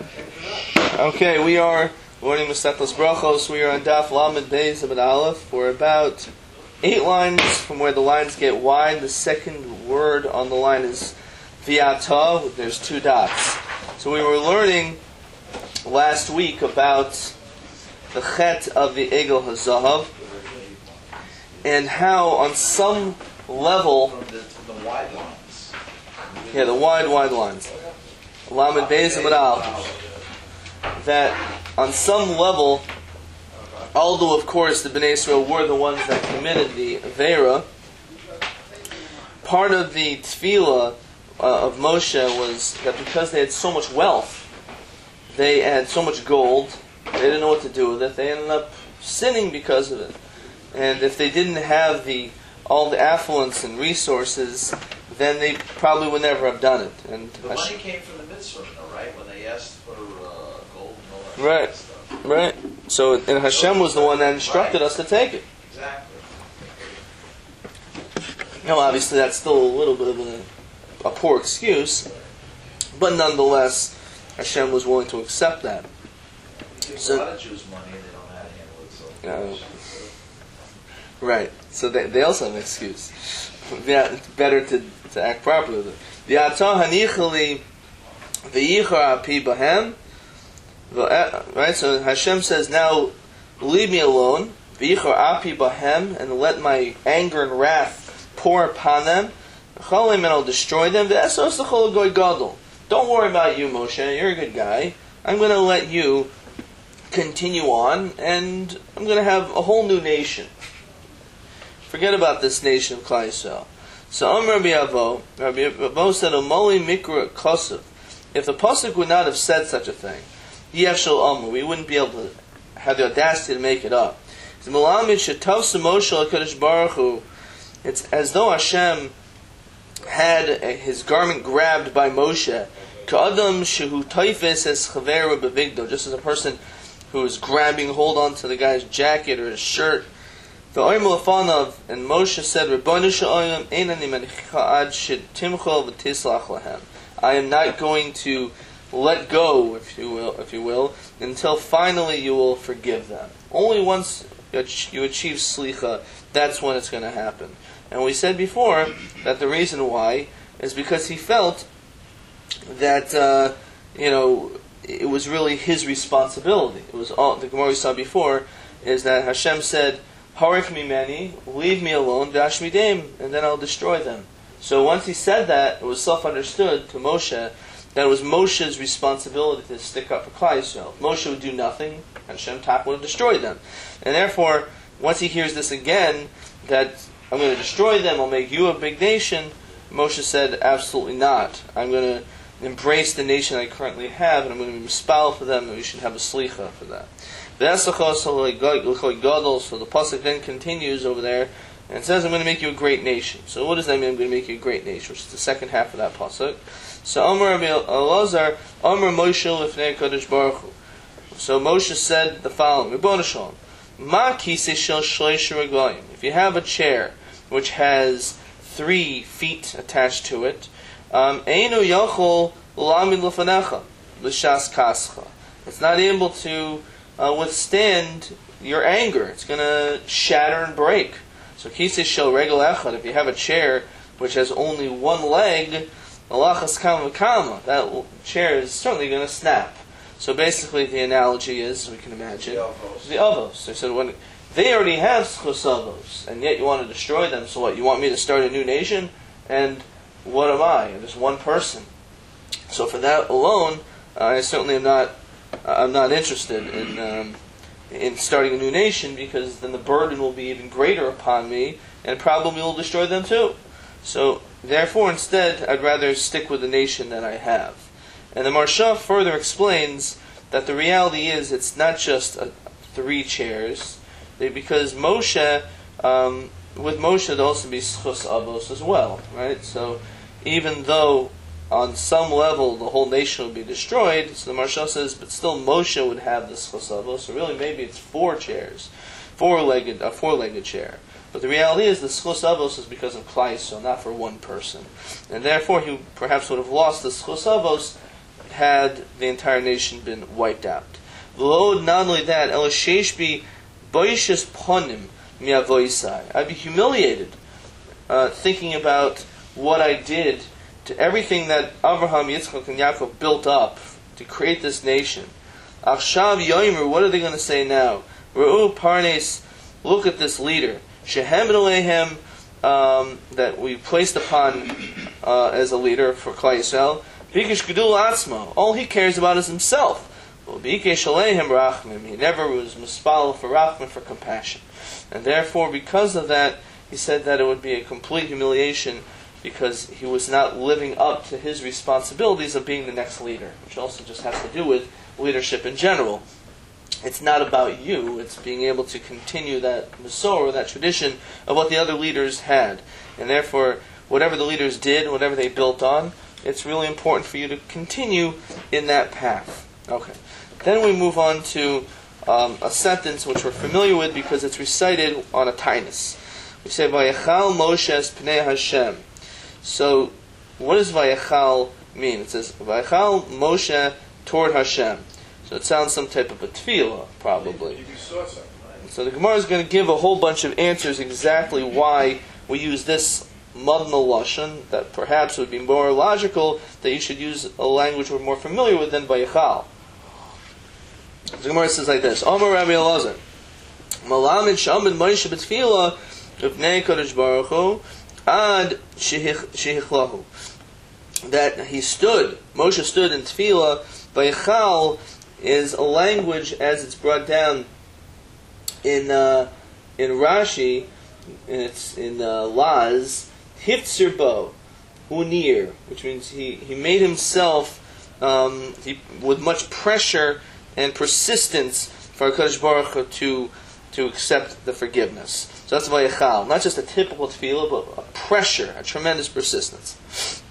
Okay, we are learning Masechtas Brachos. We are on Daf Lamed Beis Amud Aleph. We're about 8 lines from where the lines get wide. The second word on the line is V'ata. There's 2 dots. So we were learning last week about the Chet of the Egel HaZahav and how on some level, the wide lines. Yeah, the wide lines. Lamed Beis Amud Aleph. That on some level, although of course the Bnei Israel were the ones that committed the Aveira, part of the tefillah of Moshe was that because they had so much wealth, they had so much gold, they didn't know what to do with it, they ended up sinning because of it. And if they didn't have all the affluence and resources, then they probably would never have done it. And the money came from the mitzvah, though, right? When they asked for gold and all that right, stuff. Right. So, and Hashem was the one that instructed us to take it. Exactly. Now, obviously, that's still a little bit of a poor excuse, but nonetheless, Hashem was willing to accept that. So, a lot of Jews' money, and they don't know how to handle it. So right. So they also have an excuse. Yeah, it's better to act properly with it. V'ata hanichali v'yichar api bahem. Right. So Hashem says, "Now leave me alone. V'yichar api bahem, and let my anger and wrath pour upon them. Chalim, and I'll destroy them. V'esos l'chol goy gadol. Don't worry about you, Moshe. You're a good guy. I'm going to let you continue on, and I'm going to have a whole new nation. Forget about this nation of Klal Yisrael." So Rabbi Avo said, "Omoli mikra kosev." If the pasuk would not have said such a thing, we wouldn't be able to have the audacity to make it up. It's as though Hashem had his garment grabbed by Moshe, just as a person who is grabbing hold on to the guy's jacket or his shirt. And Moshe said, I am not going to let go, if you will, until finally you will forgive them. Only once you achieve slicha, that's when it's going to happen. And we said before that the reason why is because he felt that it was really his responsibility. It was all the Gemara we saw before is that Hashem said, "Harich mimeni, leave me alone, dash midem, and then I'll destroy them." So once he said that, it was self-understood to Moshe that it was Moshe's responsibility to stick up for Klal Yisrael. If Moshe would do nothing, Hashem would have destroyed them. And therefore, once he hears this again, that I'm going to destroy them, I'll make you a big nation, Moshe said, absolutely not. I'm going to embrace the nation I currently have, and I'm going to be mispal for them, and we should have a slicha for that. So the pasuk then continues over there, and says, I'm going to make you a great nation. So what does that mean, I'm going to make you a great nation? Which is the second half of that pasuk. So Amar Elazar, Amar Moshe Lifnei Kodesh Baruch Hu. So Moshe said the following, Ribbono Shalom, Ma kisei shel shleish reglayim. If you have a chair which has 3 feet attached to it, Einu yachol lamid lefanecha l'shas kascha. It's not able to withstand your anger. It's going to shatter and break. So kisei shel regel echad. If you have a chair which has only 1 leg, alachas kama kama, that chair is certainly going to snap. So basically, the analogy is, we can imagine, the avos. They said, when they already have schus avos, and yet you want to destroy them. So what? You want me to start a new nation? And what am I? I'm just one person. So for that alone, I certainly am not. I'm not interested in starting a new nation, because then the burden will be even greater upon me, and probably will destroy them too. So therefore, instead, I'd rather stick with the nation that I have. And the Maharsha further explains that the reality is it's not just 3 chairs, because Moshe, with Moshe, there'll also be schus avos as well, right? So even though on some level the whole nation would be destroyed, so the Maharsha says, but still Moshe would have the schus avos. So really, maybe it's 4 chairs, a four-legged chair. But the reality is the schus avos is because of Klal Yisrael, not for one person, and therefore he perhaps would have lost the schus avos had the entire nation been wiped out. Not only that, I'd be humiliated thinking about what I did to everything that Avraham, Yitzchak, and Yaakov built up to create this nation. Achshav Yoimer, what are they going to say now? Re'u Parnes, look at this leader. Shehem B'Alehem, that we placed upon as a leader for Klal Yisrael. Bikish Gedul Atzmo, all he cares about is himself. Bikish Alehem Rachmim, he never was mispal for Rachmim, for compassion. And therefore, because of that, he said that it would be a complete humiliation because he was not living up to his responsibilities of being the next leader, which also just has to do with leadership in general. It's not about you, it's being able to continue that Masorah, that tradition of what the other leaders had. And therefore, whatever the leaders did, whatever they built on, it's really important for you to continue in that path. Okay. Then we move on to a sentence which we're familiar with because it's recited on a tainus. We say, Vayachal Moshe es Pnei Hashem. So, what does Vayachal mean? It says, Vayachal Moshe toward Hashem. So it sounds some type of a tefillah, probably. So the Gemara is going to give a whole bunch of answers exactly why we use this Madna Lashon, that perhaps would be more logical that you should use a language we're more familiar with than Vayachal. The Gemara says like this, Amar Rabbi Elazar, Malamid Shamid Moshe B'Tefillah Uvnei Kodesh Baruch Hu Ad Shehichllahu. That he stood, Moshe stood in Tefillah. Vayachal is a language as it's brought down in Rashi, and it's in Laz, Hiftzir Bo, Unir, which means he made himself with much pressure and persistence for HaKadosh Baruch Hu to accept the forgiveness. So that's Vayachal. Not just a typical tefillah, but a pressure, a tremendous persistence.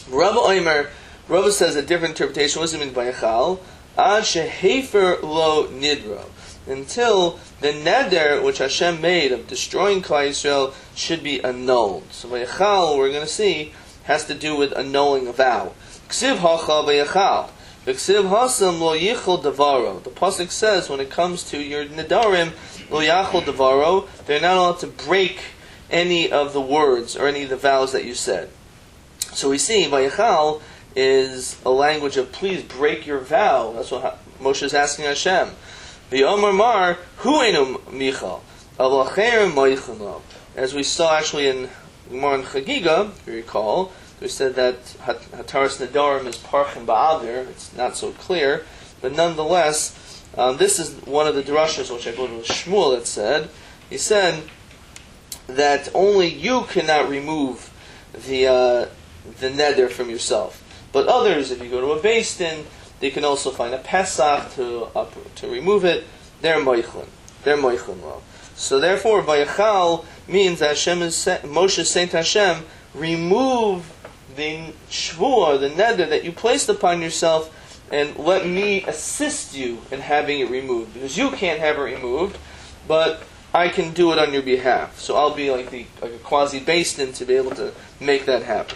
Rava says a different interpretation. What does it mean by Vayachal? Ad shehefer lo nidro. Until the neder which Hashem made of destroying Klal Yisrael should be annulled. So Vayachal, we're going to see, has to do with annulling a vow. Ksiv hacha Vayachal. V'ksiv hasam lo yichol davaro. The pasuk says when it comes to your nedarim, lo yachol davaro, they're not allowed to break any of the words or any of the vows that you said. So we see Vayachal is a language of please break your vow. That's what Moshe is asking Hashem. V'yomar mar huenu michal avlacher moichenlo. As we saw actually in Gemara Chagiga, if you recall, we said that Hataras Nedarim is parchin ba'adir. It's not so clear, but nonetheless, this is one of the drashas which I believe was Shmuel that said. He said that only you cannot remove the neder from yourself. But others, if you go to a Beis Din, they can also find a Pesach to remove it. They're moichlin. They're moichlin lo. So therefore, Vayachal means that Moshe is saying to Hashem, remove the shvuah, the neder that you placed upon yourself, and let me assist you in having it removed. Because you can't have it removed, but I can do it on your behalf. So I'll be like a quasi Beis Din to be able to make that happen.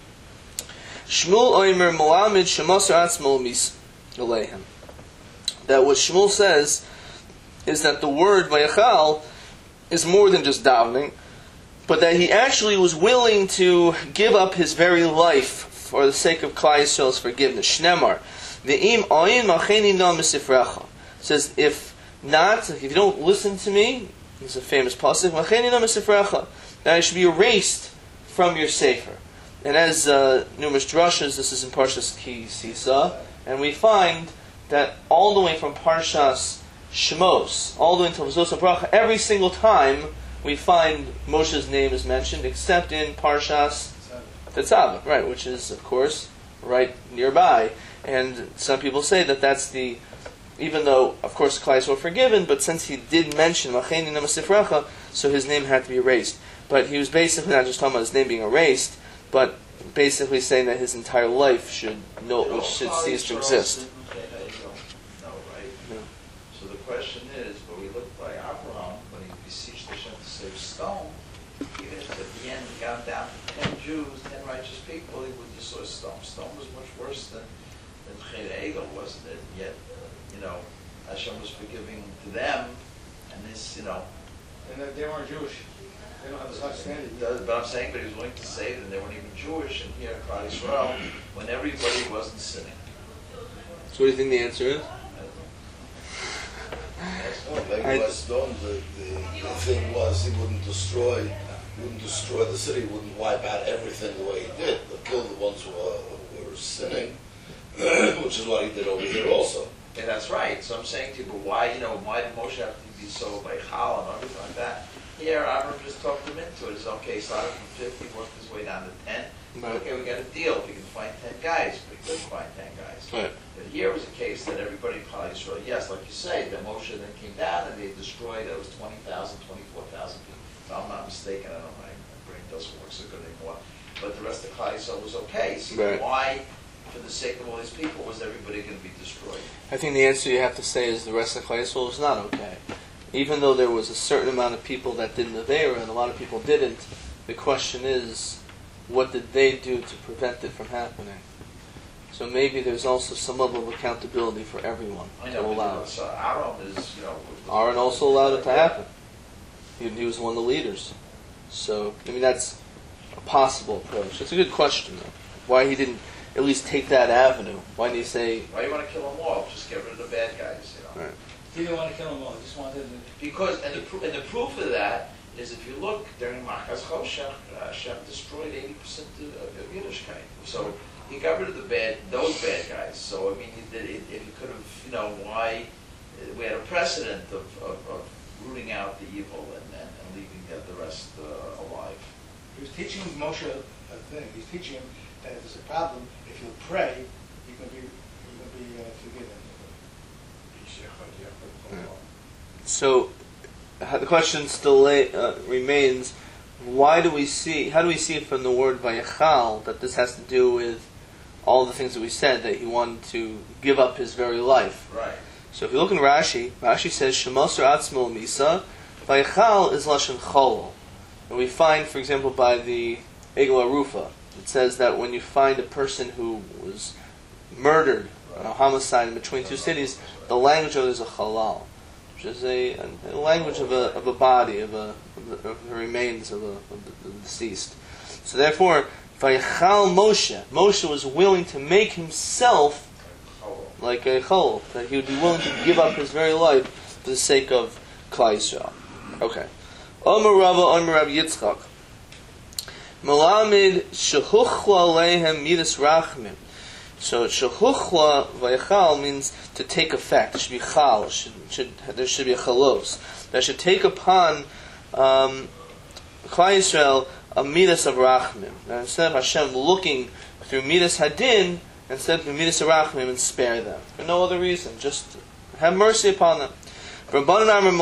Shmuel Oimer Mohammed Shemasar Atzmo Mis Alehem. That what Shmuel says is that the word Vayachal is more than just davening, but that he actually was willing to give up his very life for the sake of Klal Yisrael's forgiveness. Shnemar Ve'im Oyin Macheni No Misifrecha. Says if you don't listen to me, it's a famous pasuk. Macheni No Misifrecha, that I should be erased from your sefer. And as numerous drashas, this is in Parshas Ki Sisa, and we find that all the way from Parshas Shemos, all the way until Zos HaBracha, every single time we find Moshe's name is mentioned, except in Parshas Tetzaveh, right, which is, of course, right nearby. And some people say that that's even though, of course, Klal Yisrael were forgiven, but since he did mention Macheni No Misifrecha, so his name had to be erased. But he was basically not just talking about his name being erased, but basically saying that his entire life should cease to exist. No, right? No. So the question is, but we look by Abraham, when he beseeched Hashem to save stone, even if at the end he got down to 10 Jews, 10 righteous people, he would just saw stone. Stone was much worse than in Cheder Egel, wasn't it? Yet, Hashem was forgiving to them, and this, And they weren't Jewish. They don't have the such standard. But I'm saying, but he was willing to say that they weren't even Jewish, and here, Klal Yisrael, when everybody wasn't sinning. So what do you think the answer is? Maybe West Stone, the thing was he wouldn't destroy the city, he wouldn't wipe out everything the way he did, but kill the ones who were sinning, which is what he did over here also. And that's right. So I'm saying to you, but why did Moshe have to be so Chal and everything like that? Here, Abraham just talked him into it. It's okay, started from 50, worked his way down to 10. Right. Okay, we got a deal. We can find 10 guys, but he couldn't find 10 guys. Right. But here was a case that everybody in Klal Yisrael, yes, like you say, that Moshe then came down and they destroyed, it was 20,000, 24,000 people. If I'm not mistaken, I don't know, my brain doesn't work so good anymore. But the rest of Klal Yisrael was okay. So Right. why, for the sake of all these people, was everybody going to be destroyed? I think the answer you have to say is the rest of Klal Yisrael was not okay. Even though there was a certain amount of people that did Nevera and a lot of people didn't, the question is, what did they do to prevent it from happening? So maybe there's also some level of accountability for everyone I to know, allow but it. so Aaron is, Aaron also allowed it to happen. He was one of the leaders. So, that's a possible approach. It's a good question, though. Why he didn't at least take that avenue? Why didn't he say... Why do you want to kill them all? Just get rid of the bad guys, Right. He didn't want to kill them all. He just wanted to... Because, and the proof of that is if you look, during Machaz Choshech, Hashem destroyed 80% of Yiddishkeit. So he got rid of those bad guys. So, if he could have, why... We had a precedent of rooting out the evil and leaving the rest alive. He was teaching Moshe a thing. He's teaching him that if there's a problem, if you pray, you can be forgiven. So, the question still remains, how do we see it from the word Vayachal that this has to do with all the things that we said, that he wanted to give up his very life? Right. So if you look in Rashi says, Shemosar Atzmo Misa, Vayachal is Lashon Cholol. And we find, for example, by the Egel Arufa, it says that when you find a person who was murdered, a homicide in between two cities, the language of it is a halal, which is a language of a body, of the remains of the deceased. So therefore, Vayachal Moshe was willing to make himself like a chol, that he would be willing to give up his very life for the sake of Klal Yisrael. Okay. Omer Rava, Omer Rav Yitzchak. Malamid shehuchla leihem midas rachmim. So shehuchla vayachal means to take effect. It should be chal. There should be a chalos that should take upon Klal Yisrael a midas of rachmim. Now instead of Hashem looking through midas hadin, instead of midas of rachmim and spare them for no other reason, just have mercy upon them. This is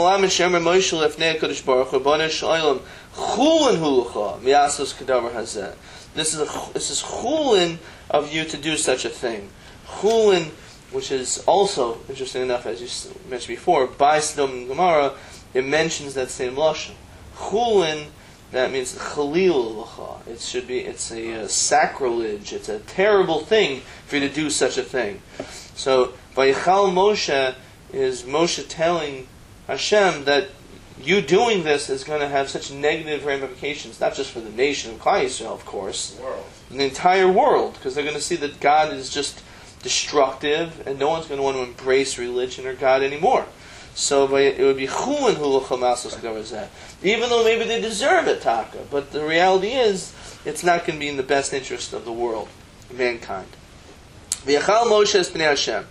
chulin of you to do such a thing. Chulin, which is also interesting enough, as you mentioned before, by Sodom and Gomorrah, it mentions that same lashon. Chulin, that means chalil l'cha. It's a sacrilege. It's a terrible thing for you to do such a thing. So, Vayachal Moshe is Moshe telling Hashem that you doing this is going to have such negative ramifications, not just for the nation of Klal Yisrael, of course, the entire world, because they're going to see that God is just destructive, and no one's going to want to embrace religion or God anymore. So it would be chulin hulacha masos gavarzeh, even though maybe they deserve it, taka. But the reality is, it's not going to be in the best interest of the world, mankind. V'yachal Moshe es b'nei Hashem.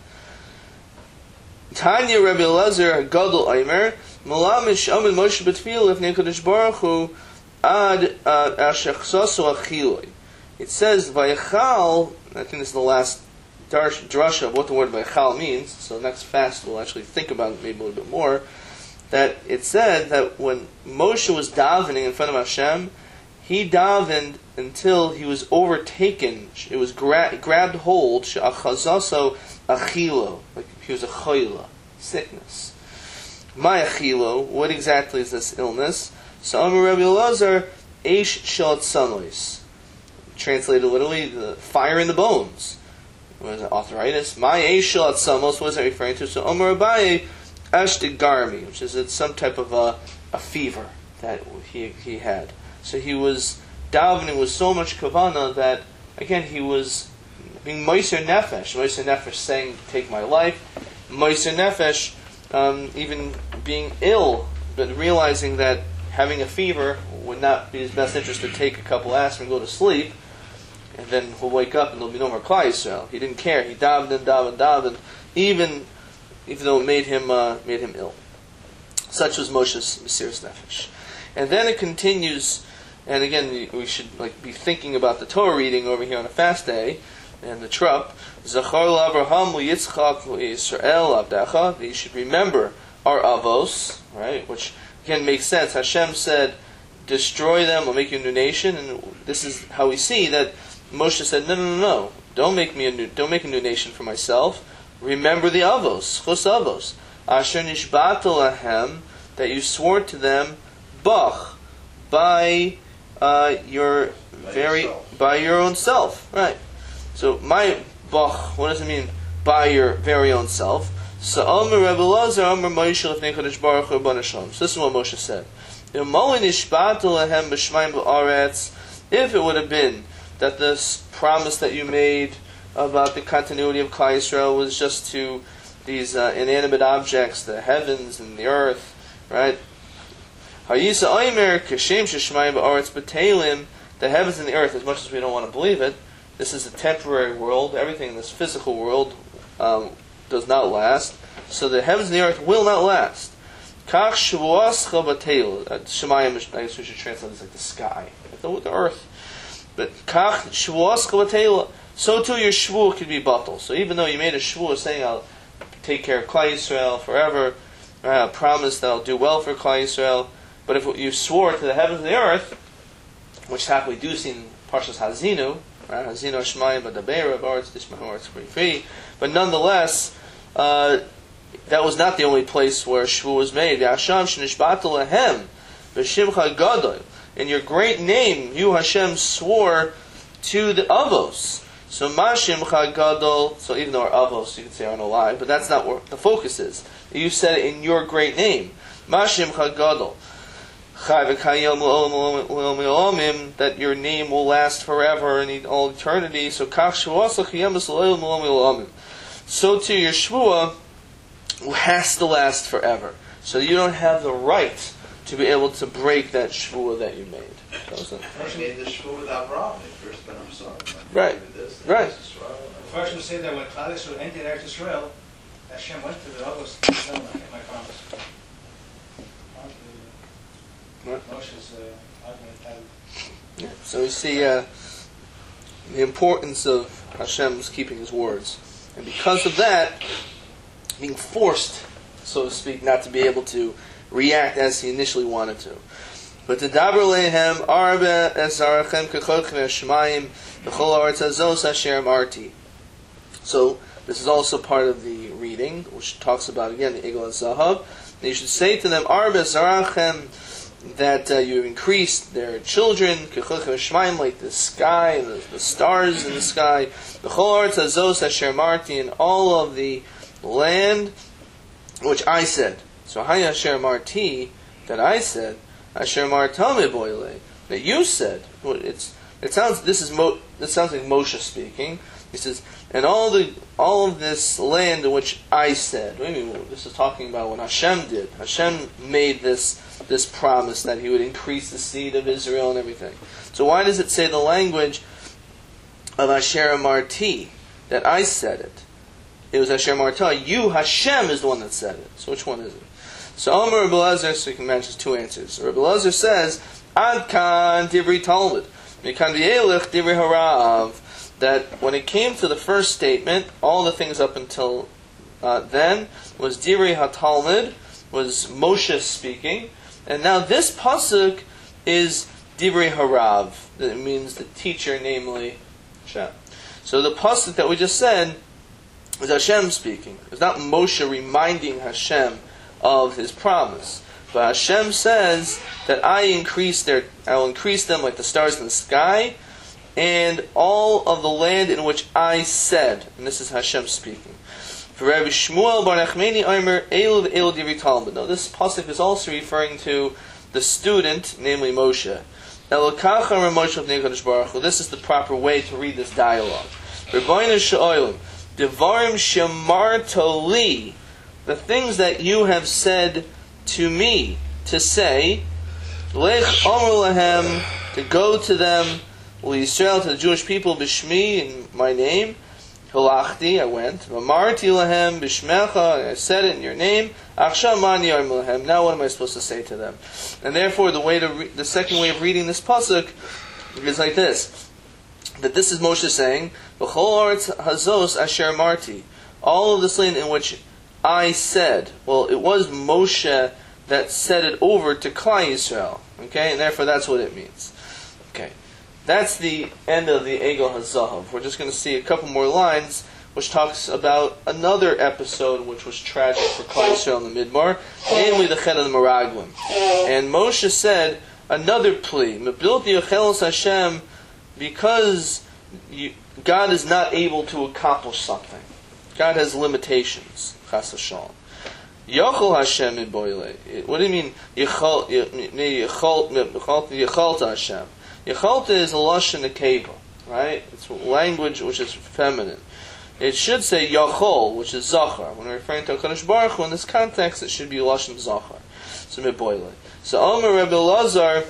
Tanya Rabbi Elazar Gadol Aimer Malamish Amin Moshe B'Tfil Lifnei Kadosh Baruch Hu Ad Asher Chsasu Achiloi. It says Vayachal. I think this is the last drasha of what the word Vayachal means. So next fast we'll actually think about it maybe a little bit more. That it said that when Moshe was davening in front of Hashem, he davened until he was overtaken. It was grabbed hold. She'achazaso achilo, like he was a chayla, sickness. My achilo, what exactly is this illness? So Amar Rabbi Elazar, eish shal tzanois. Translated literally, the fire in the bones. was it arthritis? My Eshel at Samos, what is that referring to? So Omer Abaye Ashtigarmi, which is some type of a fever that he had. So he was davening with so much kavana that, again, he was being Moiser Nefesh saying, take my life, Moiser Nefesh, even being ill, but realizing that having a fever would not be his best interest to take a couple aspirin and go to sleep, and then he'll wake up and there'll be no more Klal Yisrael. He didn't care. He davened, even though it made him ill. Such was Moshe's Mesiras Nefesh. And then it continues, and again, we should be thinking about the Torah reading over here on a fast day, and the trup. Zachar l'Avraham l'Yitzchak l'Yisrael abdecha. You should remember our avos, right? Which again makes sense. Hashem said, destroy them, I'll make you a new nation, and this is how we see that Moshe said, no, don't make a new nation for myself. Remember the avos, chos avos, asher nishbata lahem, that you swore to them, bach, by your own self, right? So my bach, what does it mean? By your very own self. So Omer Rebbe Lazar, Omer Moshe Lefnei Kadosh Baruch Hu Rabbanu Shalom. So this is what Moshe said. If it would have been that this promise that you made about the continuity of Klal Yisrael was just to these inanimate objects, the heavens and the earth, right? The heavens and the earth, as much as we don't want to believe it, this is a temporary world. Everything in this physical world does not last. So the heavens and the earth will not last. Kach shavuascha b'teil. Shemayim, I guess we should translate this like the sky, the earth. But kach shavuascha b'teil. So too your shvu could be batal. So even though you made a shvu saying I'll take care of Klal Yisrael forever, I promise that I'll do well for Klal Yisrael, but if you swore to the heavens and the earth, which we do see in Parshas Hazinu, right? Hazinu Hashmayim B'Dabeira B'Aretz Tishma'u Aretz Free, but nonetheless, that was not the only place where shvu was made. Yasham shenishbata lehem b'shimcha gadol. In your great name, you Hashem swore to the avos. So ma shimcha gadol. So even though our avos, you could say, aren't alive, but that's not where the focus is. You said it in your great name, ma shimcha gadol. That your name will last forever in all eternity. So so too your shvuah has to last forever. So you don't have the right to be able to break that shvuah that you made. First made the shvuah with Avraham. First Ben Amsar. Right. First we say that when Klal Yisrael entered Eretz Yisrael, Hashem went to the Avos to tell them, I kept my promise. Moshe's argument. So we see the importance of Hashem's keeping His words, and because of that, being forced, so to speak, not to be able to react as he initially wanted to. But the daber lehem arbe esarachem kechochem hashmayim b'chol haaretz hazos asher amarti. So this is also part of the reading, which talks about again the Egel HaZahav. And you should say to them, arbe esarachem, that you have increased their children, like the sky, the stars in the sky, the Cholartz Azos Asher Marti, and all of the land which I said. So Hay Asher Marti, that I said, Asher Martame Boile, that you said. It sounds like Moshe speaking. He says, and all of this land in which I said. I mean, this is talking about what Hashem did. Hashem made this promise that He would increase the seed of Israel and everything. So why does it say the language of Asher Marti, that I said it? It was Asher Marta. You, Hashem, is the one that said it. So which one is it? So Omer Rebbe Lazar, so you can match two answers. Rebbe Lazar says, Ad kan Divri Talmud, Mikan V'elech Divri Harav, that when it came to the first statement, all the things up until then was Divri HaTalmud, was Moshe speaking, and now this pasuk is Divrei Harav. That means the teacher, namely Hashem. So the pasuk that we just said is Hashem speaking. It's not Moshe reminding Hashem of his promise. But Hashem says that I will increase them like the stars in the sky, and all of the land in which I said, and this is Hashem speaking. For Rabbi Shmuel Bar Nachmani Omer Elu Elu Divrei Talmud. Now this pasuk is also referring to the student, namely Moshe. Elokacha Moshe of Nekadosh Baruch Hu. This is the proper way to read this dialogue. Rebbeinu She'olim Devarim Shemarto Li, the things that you have said to me to say, Lech Omer Lahem, to go to them, L'Yisrael, to the Jewish people, B'Shmi, in my name. Halachti, I went. Amarti lahem b'shmecha, I said it in your name. Achshav mani yom lahem. Now what am I supposed to say to them? And therefore, the second way of reading this pasuk is like this: that this is Moshe saying, "V'chol aretz hazos asher marti." All of this land in which I said. Well, it was Moshe that said it over to Klal Yisrael. Okay, and therefore that's what it means. Okay. That's the end of the Egel HaZahav. We're just going to see a couple more lines, which talks about another episode which was tragic for Klal Yisrael in the Midbar, namely the Chet of the Meraglim. And Moshe said another plea, Mebilti Yochelos Hashem, because God is not able to accomplish something. God has limitations. Chas v'shalom. Yochel Hashem iboile. What do you mean? Yechalta Hashem. Yechalta is a lashon nekeva, right? It's language which is feminine. It should say yachol, which is zachar. When we're referring to HaKadosh Baruch Hu in this context, it should be lashon zachar. So miboile. So Omer Rebbe Lazar,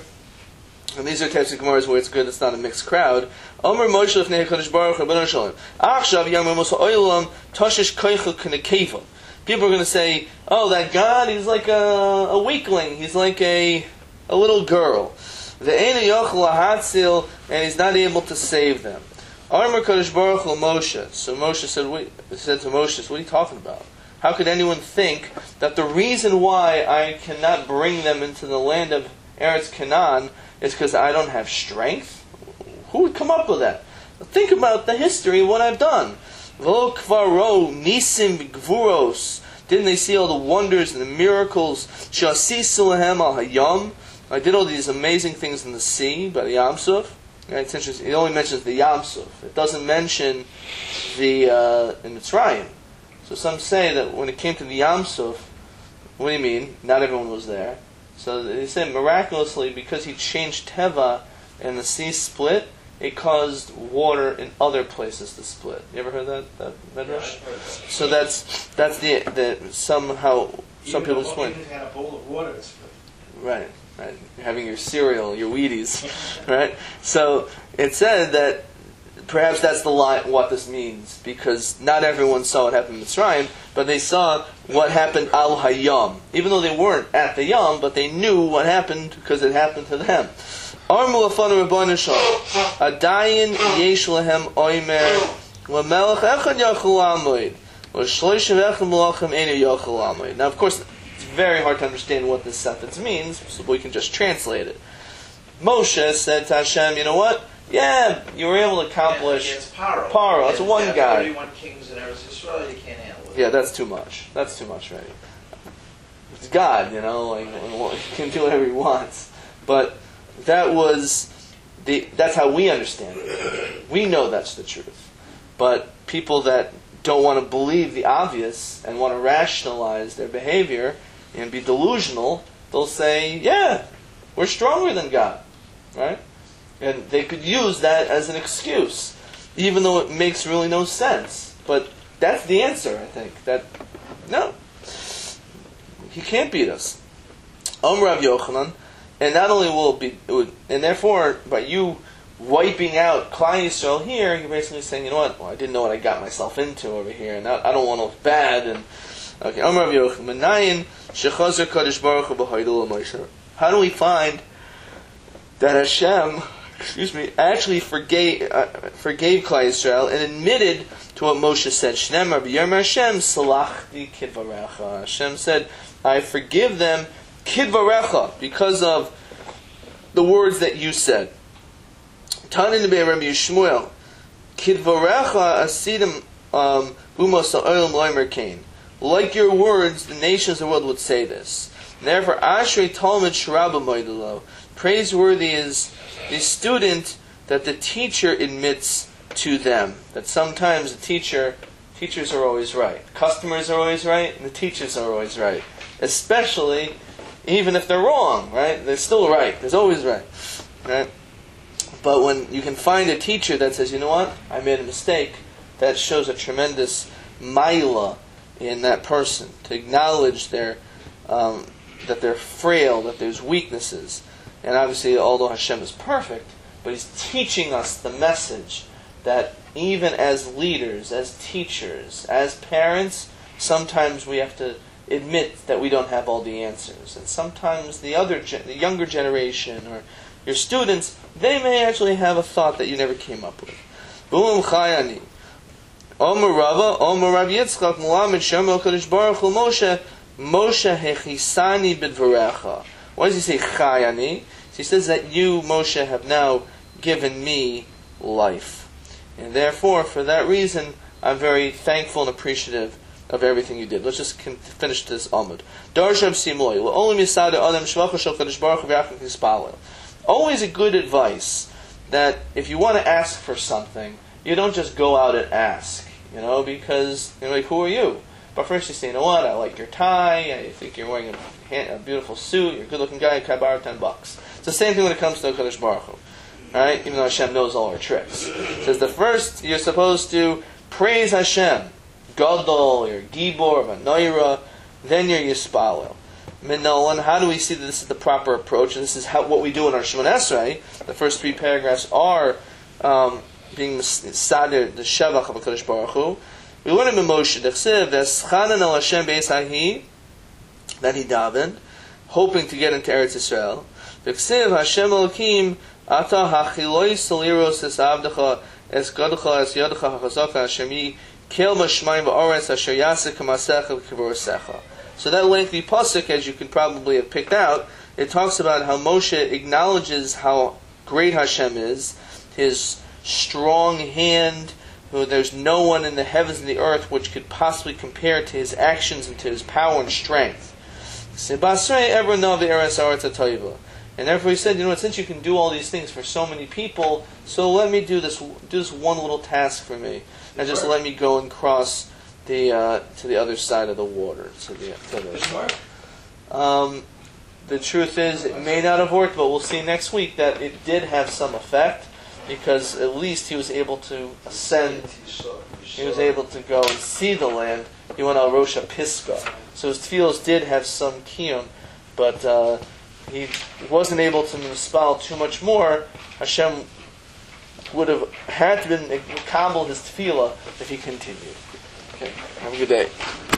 and these are types of gemaras where it's good. It's not a mixed crowd. Omer Moshe lefnei HaKadosh Baruch Hu Rabbeinu Shalom. Achshav yamar Moshe oilam tashish koicha k'nekeva. People are going to say, "Oh, that God, he's like a weakling. He's like a little girl." The Ein Yochel Hatzil, and he's not able to save them. Amar Kadosh Baruch Hu Moshe. So Moshe said to Moshe, "What are you talking about? How could anyone think that the reason why I cannot bring them into the land of Eretz Canaan is because I don't have strength? Who would come up with that? Think about the history of what I've done. V'lo kvaro nisim v'gvuros. Didn't they see all the wonders and the miracles? Shasisu lahem al hayam. I did all these amazing things in the sea by the Yam Suf. It's interesting. It only mentions the Yam Suf. It doesn't mention the in Mitzrayim. So some say that when it came to the Yam Suf, what do you mean? Not everyone was there. So they say miraculously, because he changed Teva and the sea split, it caused water in other places to split. You ever heard that Medrash? So that's the somehow some people explain. Even had a bowl of water to split. Right. Right, you're having your cereal, your Wheaties, right? So it said that perhaps that's the line, what this means, because not everyone saw what happened in Mitzrayim, but they saw what happened al hayam, even though they weren't at the yam, but they knew what happened because it happened to them. Armu afanu Rebbeinu Shalom, adayin yesh lehem oimer lemelech echad yachol amoid, l'shloshim echad melachim enu yachol amoid. Now, of course, very hard to understand what this sentence means, so we can just translate it. Moshe said to Hashem, "You know what? Yeah, you were able to accomplish Paro. It's one guy. 31 kings in Eretz Yisrael, you can't handle it. Yeah, that's too much. That's too much, right? It's God, like he can do whatever he wants. But that's how we understand it. We know that's the truth. But people that don't want to believe the obvious and want to rationalize their behavior and be delusional, they'll say, "Yeah, we're stronger than God," right? And they could use that as an excuse, even though it makes really no sense. But that's the answer, I think. That no, he can't beat us. Rav Yochanan, and not only will it be, and therefore by you wiping out Klal Yisrael here, you're basically saying, "You know what? Well, I didn't know what I got myself into over here, and I don't want to look bad." And okay, Rav Yochanan, Shechazer Kadosh Baruch Hu b'Haydul Moshe. How do we find that Hashem, actually forgave Klal Yisrael and admitted to what Moshe said? Shnemar b'Yom Hashem salachti kidvarecha. Hashem said, "I forgive them kidvarecha because of the words that you said." Tanin be Rabbi Yishmuel, kidvarecha asidim umos ha'olam loimer kain. Like your words, the nations of the world would say this. Therefore, Ashrei Talmud Sharabba Moidelo. Praiseworthy is the student that the teacher admits to them. That sometimes teachers are always right. Customers are always right, and the teachers are always right. Especially, even if they're wrong, right? They're still right. There's always right. Right? But when you can find a teacher that says, you know what, I made a mistake, that shows a tremendous maila in that person, to acknowledge that they're frail, that there's weaknesses. And obviously, although Hashem is perfect, but He's teaching us the message that even as leaders, as teachers, as parents, sometimes we have to admit that we don't have all the answers. And sometimes the younger generation or your students, they may actually have a thought that you never came up with. Omer Rava, Omer Rav Yitzchak, Mulamed Shemel Kadosh Baruch Hu Moshe, Moshe hechisani b'dvarecha. Why does he say chayani? He says that you, Moshe, have now given me life. And therefore, for that reason, I'm very thankful and appreciative of everything you did. Let's just finish this Amud. Darsham Simoy. Always a good advice that if you want to ask for something, you don't just go out and ask, because you're like, who are you? But first you say, you know what, I like your tie, I think you're wearing a beautiful suit, you're a good-looking guy, can I borrow $10? It's the same thing when it comes to HaKadosh Baruch Hu. Right? Even though Hashem knows all our tricks. It says the first, you're supposed to praise Hashem. Gadol, you're Gibor, Vanoira, then you're Yispalel. Minolan, how do we see that this is the proper approach? And this is what we do in our Shemon Esrei. The first 3 paragraphs are being Sadir, the Shevach of HaKadosh Baruch Hu. We learn in Moshe, V'eschanan al Hashem be'ez hahi, that he davened, hoping to get into Eretz Yisrael. V'ksiv Hashem Elokim, Ata hachiloi saliros es avdecha, es gadecha, es yadecha hachazaka, Hashem yi, kel mashmayim v'aretz, asher yasek ha'masecha v'kivoresecha. So that lengthy pasuk, as you can probably have picked out, it talks about how Moshe acknowledges how great Hashem is, His strong hand, there's no one in the heavens and the earth which could possibly compare to His actions and to His power and strength. And therefore He said, since you can do all these things for so many people, so let me do this one little task for me, and just let me go and cross to the other side of the water. The truth is, it may not have worked, but we'll see next week that it did have some effect, because at least he was able to ascend, he was able to go and see the land. He went al Rosh Pisgah. So his tefillos did have some kiyum, but he wasn't able to mispal too much more. Hashem would have had to been kabel his tefillah if he continued. Okay, have a good day.